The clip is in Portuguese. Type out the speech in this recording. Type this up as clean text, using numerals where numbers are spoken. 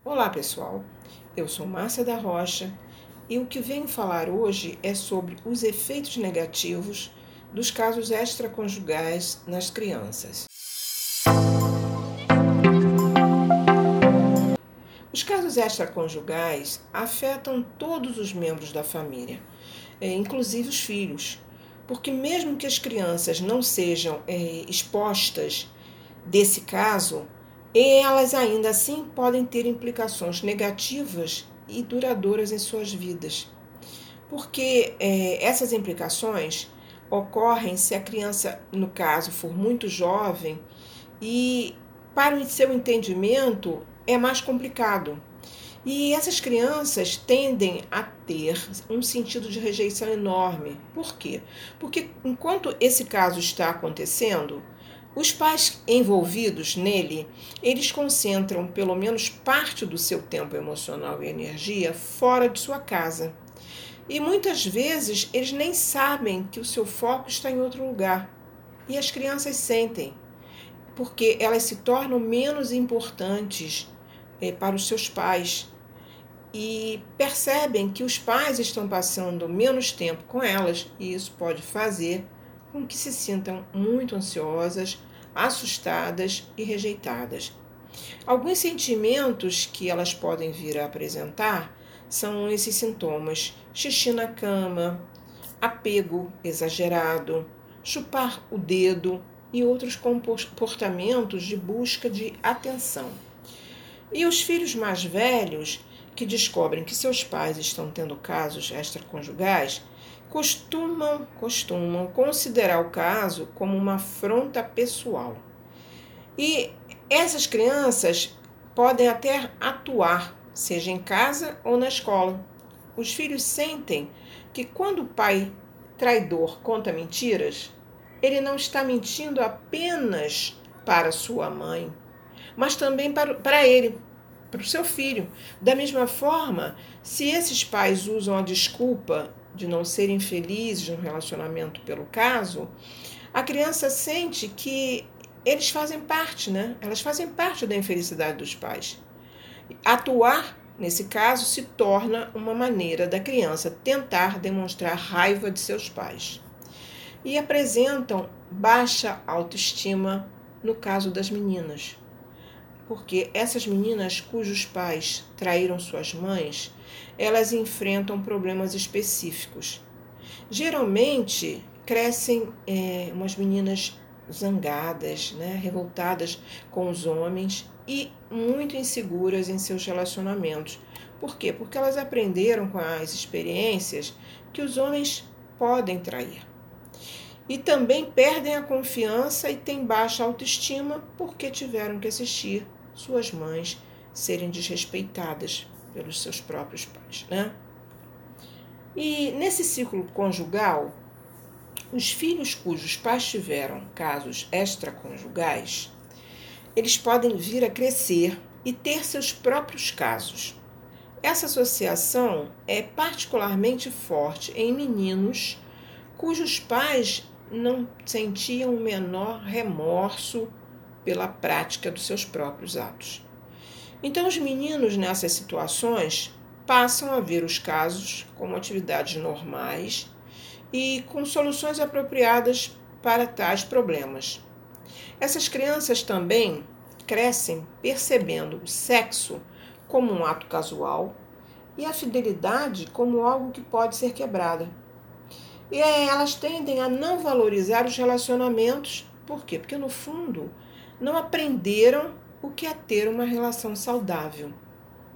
Olá pessoal, eu sou Márcia da Rocha e o que venho falar hoje é sobre os efeitos negativos dos casos extraconjugais nas crianças. Os casos extraconjugais afetam todos os membros da família, inclusive os filhos, porque mesmo que as crianças não sejam expostas desse caso, elas ainda assim podem ter implicações negativas e duradouras em suas vidas. Porque essas implicações ocorrem se a criança, no caso, for muito jovem e para o seu entendimento é mais complicado. E essas crianças tendem a ter um sentido de rejeição enorme. Por quê? Porque enquanto esse caso está acontecendo, os pais envolvidos nele, eles concentram pelo menos parte do seu tempo emocional e energia fora de sua casa. E muitas vezes eles nem sabem que o seu foco está em outro lugar. E as crianças sentem, porque elas se tornam menos importantes para os seus pais e percebem que os pais estão passando menos tempo com elas e isso pode fazer com que se sintam muito ansiosas, assustadas e rejeitadas. Alguns sentimentos que elas podem vir a apresentar são esses sintomas: xixi na cama, apego exagerado, chupar o dedo e outros comportamentos de busca de atenção. E os filhos mais velhos, que descobrem que seus pais estão tendo casos extraconjugais, costumam considerar o caso como uma afronta pessoal. E essas crianças podem até atuar, seja em casa ou na escola. Os filhos sentem que quando o pai traidor conta mentiras, ele não está mentindo apenas para sua mãe, mas também para ele, para o seu filho. Da mesma forma, se esses pais usam a desculpa de não serem felizes no relacionamento pelo caso, a criança sente que eles fazem parte, né? Elas fazem parte da infelicidade dos pais. Atuar, nesse caso, se torna uma maneira da criança tentar demonstrar raiva de seus pais. E apresentam baixa autoestima no caso das meninas. Porque essas meninas cujos pais traíram suas mães, elas enfrentam problemas específicos. Geralmente, crescem umas meninas zangadas, né, revoltadas com os homens e muito inseguras em seus relacionamentos. Por quê? Porque elas aprenderam com as experiências que os homens podem trair. E também perdem a confiança e têm baixa autoestima porque tiveram que assistir suas mães serem desrespeitadas pelos seus próprios pais, né? E nesse ciclo conjugal, os filhos cujos pais tiveram casos extraconjugais, eles podem vir a crescer e ter seus próprios casos. Essa associação é particularmente forte em meninos cujos pais não sentiam o menor remorso pela prática dos seus próprios atos. Então, os meninos nessas situações passam a ver os casos como atividades normais e com soluções apropriadas para tais problemas. Essas crianças também crescem percebendo o sexo como um ato casual e a fidelidade como algo que pode ser quebrada. E elas tendem a não valorizar os relacionamentos. Por quê? Porque, no fundo, não aprenderam o que é ter uma relação saudável.